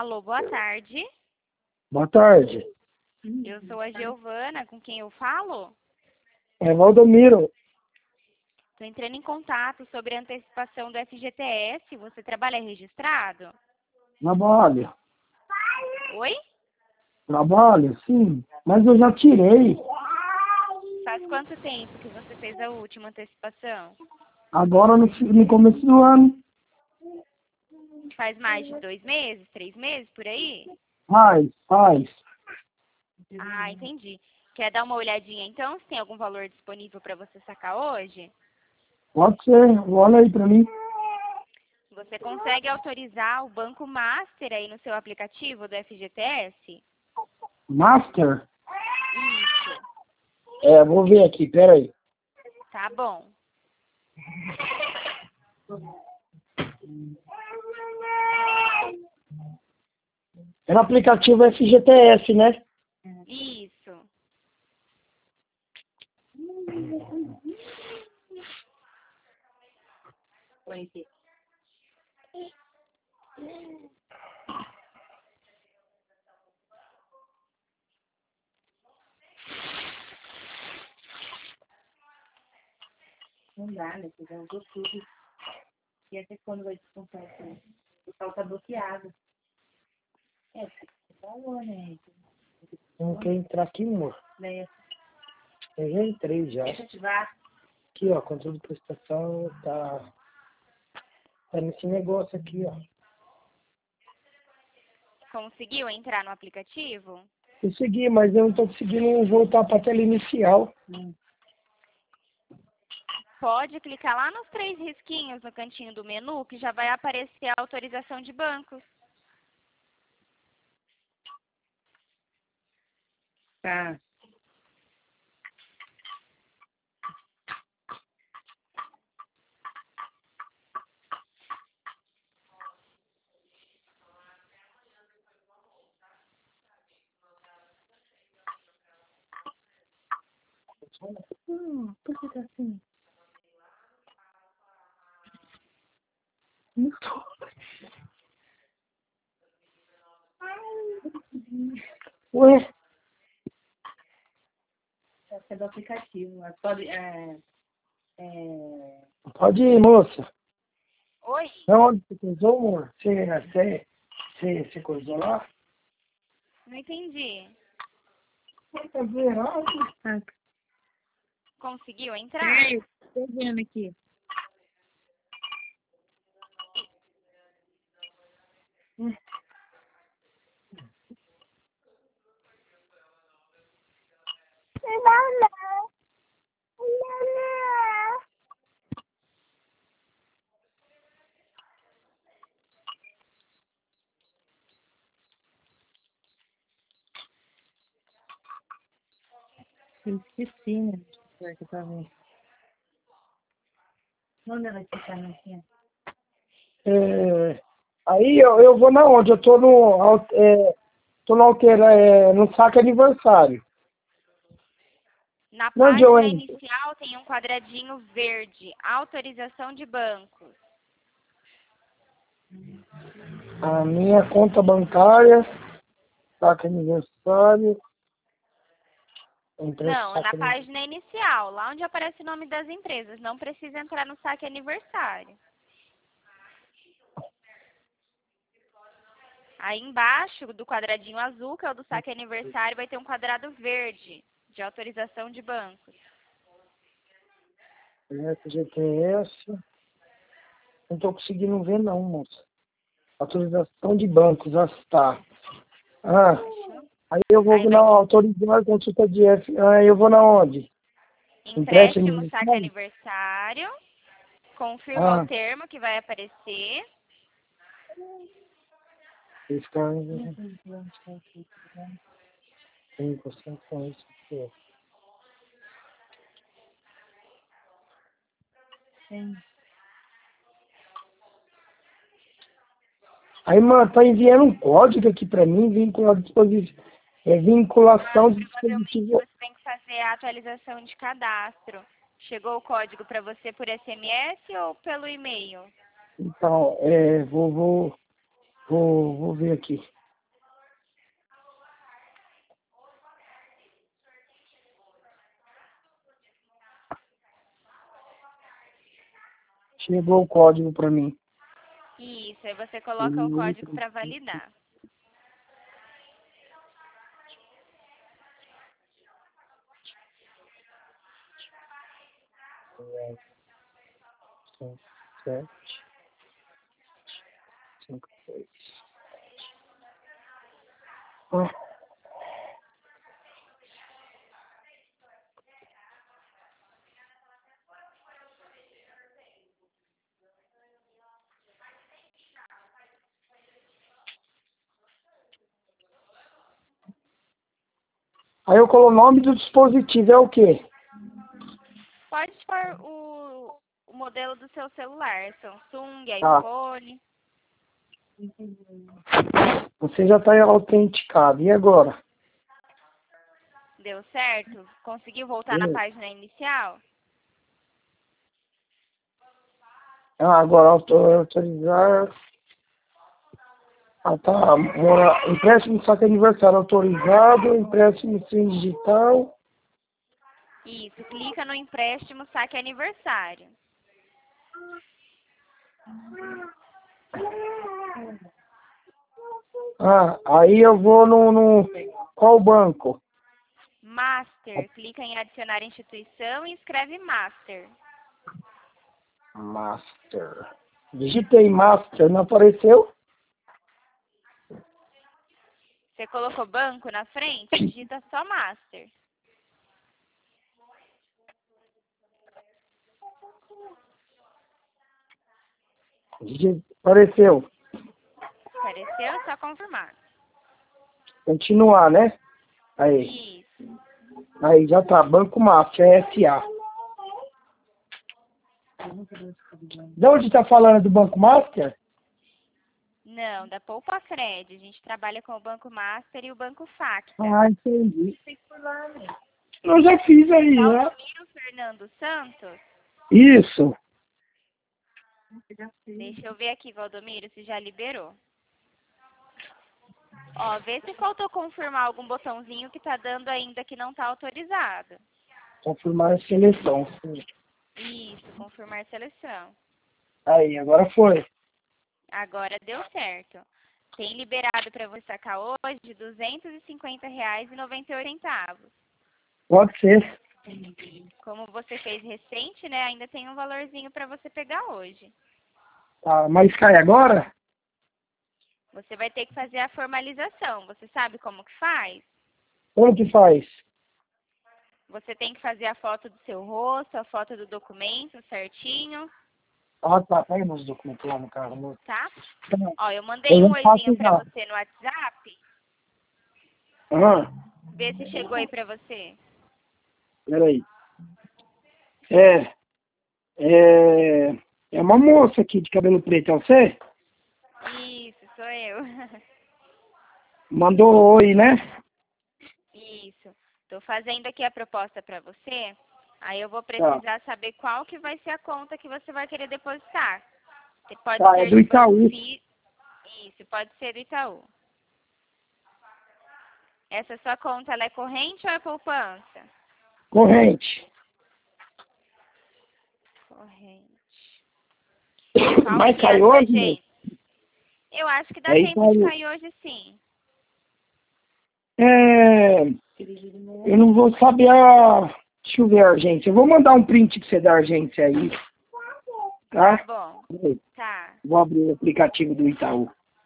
Alô, boa tarde. Boa tarde. Eu sou a Giovana, com quem eu falo? É Valdomiro. Estou entrando em contato sobre a antecipação do FGTS. Você trabalha registrado? Trabalho. Oi? Trabalho, sim. Mas eu já tirei. Faz quanto tempo que você fez a última antecipação? Agora no começo do ano. Faz mais de 2 meses, 3 meses, por aí? Faz. Ah, entendi. Quer dar uma olhadinha então, se tem algum valor disponível para você sacar hoje? Pode ser. Olha aí pra mim. Você consegue autorizar o Banco Master aí no seu aplicativo do FGTS? Master? Isso. Vou ver aqui, peraí. Tá bom. É no aplicativo FGTS, né? Isso. Não dá, né? Você já usou tudo. E até quando vai descontar isso aí? O pessoal tá bloqueado. Você falou, né? Não quer entrar aqui, amor. Daí, Eu já entrei já. deixa eu ativar. Aqui, ó, controle de prestação tá nesse negócio aqui, ó. Conseguiu entrar no aplicativo? Consegui, mas eu não tô conseguindo voltar pra tela inicial. Pode clicar lá nos 3 risquinhos no cantinho do menu, que já vai aparecer a autorização de bancos. Tá. Por que tá assim? Não tô. Ué, Acho que é do aplicativo. Mas pode. pode ir, moça. Oi? Onde você coisou, amor? Você coisou lá? Não entendi. Tá zerado. Conseguiu entrar? Tô vendo aqui. Eu esqueci, né? Será que eu tava vendo? Onde ela está aqui? Aí eu vou na onde? Eu tô no saque aniversário. Na Onde eu página entro? inicial tem um quadradinho verde, autorização de bancos. A minha conta bancária, saque aniversário. Entrei Não, na saque aniversário. página inicial, lá onde aparece o nome das empresas. Não precisa entrar no saque aniversário. Aí embaixo do quadradinho azul, que é o do saque aniversário, vai ter um quadrado verde de autorização de bancos. FGTS. Não tô conseguindo ver não, moça. Autorização de bancos, está. Aí eu vou Aí na vai autorizar a consulta de F. Eu vou na onde? empréstimo saque aniversário, confirma o Ah, termo que vai aparecer. fiscal. 5% com isso. Aí, mano, tá enviando um código aqui pra mim, vinculação de Provavelmente dispositivo. você tem que fazer a atualização de cadastro. Chegou o código para você por SMS ou pelo e-mail? Então, vou. Vou ver aqui. Chegou o código para mim. Isso, aí você coloca o código para validar. Sete, cinco, seis. Aí eu coloco o nome do dispositivo, é o quê? Pode pôr o modelo do seu celular, Samsung, Tá. iPhone. Você já está autenticado. E agora? Deu certo? Conseguiu voltar na página inicial? Agora autorizar. Tá. Empréstimo saque aniversário autorizado. Empréstimo sem digital. Isso, clica no empréstimo saque aniversário. Aí eu vou no qual banco? Master, clica em adicionar instituição e escreve Master. Master. Digitei Master, não apareceu? Você colocou banco na frente? Digita só Master. Apareceu. Apareceu? É só confirmar. Continuar, né? Aí. Isso. Aí já tá. Banco Master, é SA. De onde tá falando do Banco Master? Não, da Poupa Fred. A gente trabalha com o Banco Master e o Banco Facta. Entendi. Eu já fiz aí, né? Valdomiro Fernando Santos? Isso. Deixa eu ver aqui, Valdomiro, se já liberou. Ó, vê se faltou confirmar algum botãozinho que tá dando ainda que não tá autorizado. Confirmar a seleção. Sim. Isso, confirmar seleção. Aí, agora foi. Agora deu certo. Tem liberado para você sacar hoje R$ 250,98. Pode ser. Como você fez recente, né, ainda tem um valorzinho para você pegar hoje. Tá, mas cai agora? Você vai ter que fazer a formalização. Você sabe como que faz? Como que faz? Você tem que fazer a foto do seu rosto, a foto do documento certinho. Tá. Pega meus documentos lá no carro, amor. Tá? Tá. Ó, eu mandei um oizinho pra você no WhatsApp. Vê se chegou aí pra você. Peraí. É uma moça aqui de cabelo preto, é você? Isso, sou eu. Mandou oi, né? Isso. Tô fazendo aqui a proposta pra você. Aí eu vou precisar saber qual que vai ser a conta que você vai querer depositar. Pode ser É do Itaú. Isso, pode ser do Itaú. Essa sua conta, ela é corrente ou é poupança? Corrente. Corrente. Mas cai hoje, né? Eu acho que dá tempo de cair hoje, sim. Eu não vou saber a... Deixa eu ver a agência. Eu vou mandar um print pra você da agência aí. Tá? Tá bom. Tá. Vou abrir o aplicativo do Itaú.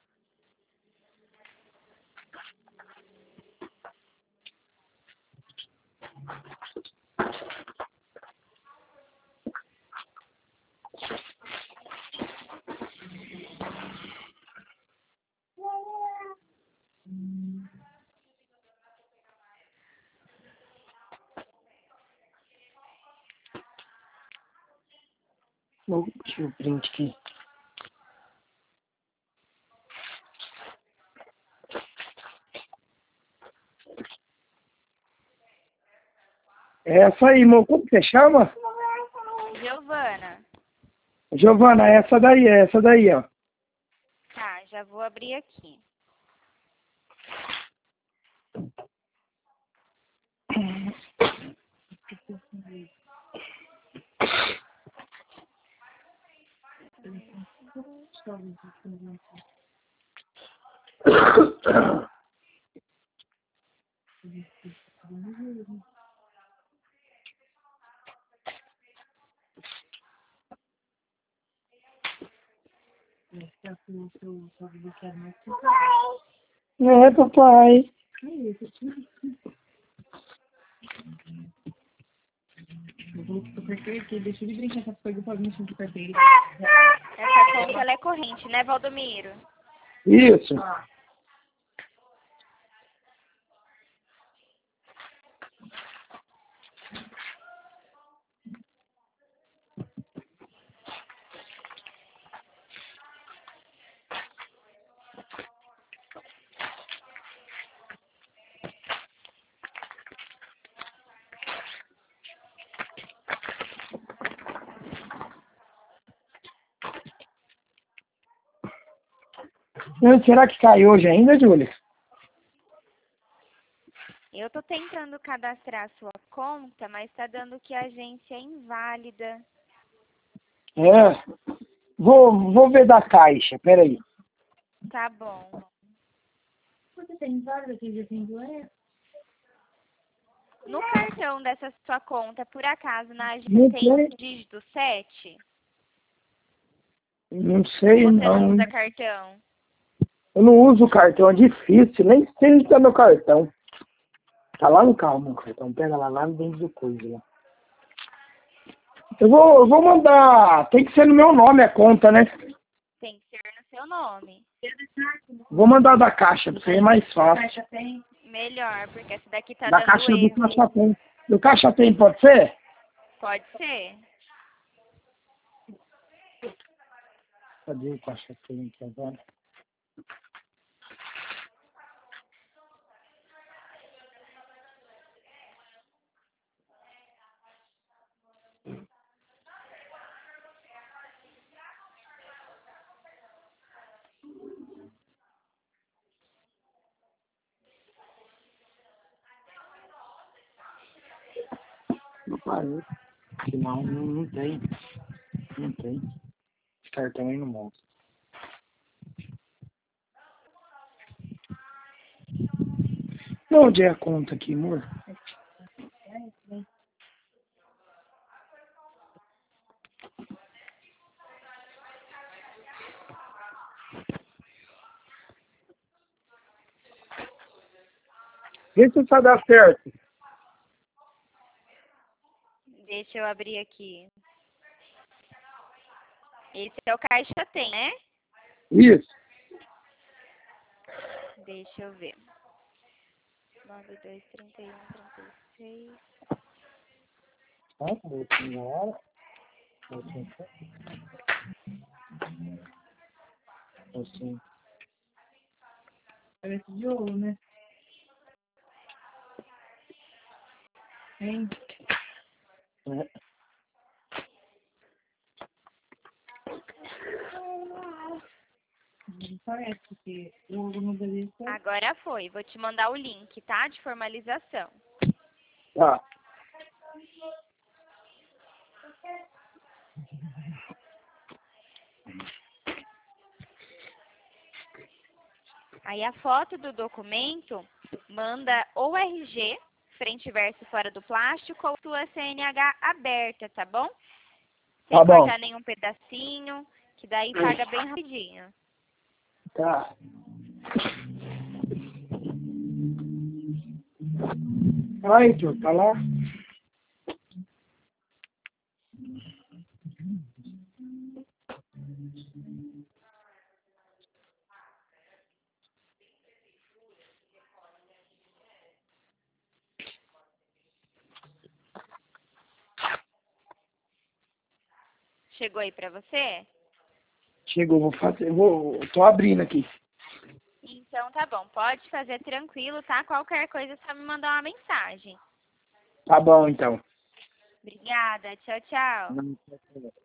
Deixa eu print aqui. É essa aí, irmão. Como que você chama? Giovana. Giovana, essa daí, ó. Tá, Já vou abrir aqui. É, papai. Eu vou pro carteiro aqui, deixa ele brincar com as coisas pra mexer no carteiro. Essa conta ela é corrente, né, Valdomiro? Isso. Será que cai hoje ainda, Júlia? Eu tô tentando cadastrar a sua conta, mas tá dando que a agência é inválida. É. Vou ver da caixa, peraí. Tá bom. Você tem vários aqui de doença? No cartão dessa sua conta, por acaso, na agência Não tem tem. dígito 7? Não sei, Ou você não não. usa cartão? Eu não uso o cartão, é difícil. Nem sei onde tá meu cartão. Tá lá no carro, meu cartão. Pega lá dentro do coisa lá. Eu vou mandar. Tem que ser no meu nome a conta, né? Tem que ser no seu nome. Vou mandar da caixa, pra ser mais fácil. Caixa tem. Melhor, porque essa daqui tá Da dando caixa do erro. caixa tem. Do caixa tem, pode ser? Pode ser. Cadê o caixa tem aqui agora? Não parou. Não tem. Não tem. Esse cartão aí não mostra. Onde é a conta aqui, amor? Vê se vai dar certo. Deixa eu abrir aqui. Esse é o Caixa Tem, né? Isso. Deixa eu ver. 923136. Assim. Parece de ouro, né? Hein? É. Não parece, porque o ouro no Brasil é Agora foi. Vou te mandar o link, tá? De formalização. Tá. Aí a foto do documento manda ou RG, frente e verso fora do plástico, ou sua CNH aberta, tá bom? Sem Tá bom. cortar nenhum pedacinho, que daí paga bem rapidinho. Tá. Ai, tio, tá lá? Chegou aí pra você? Chegou, vou fazer. Tô abrindo aqui. Então tá bom, pode fazer tranquilo, tá? Qualquer coisa é só me mandar uma mensagem. Tá bom, então. Obrigada, tchau, tchau.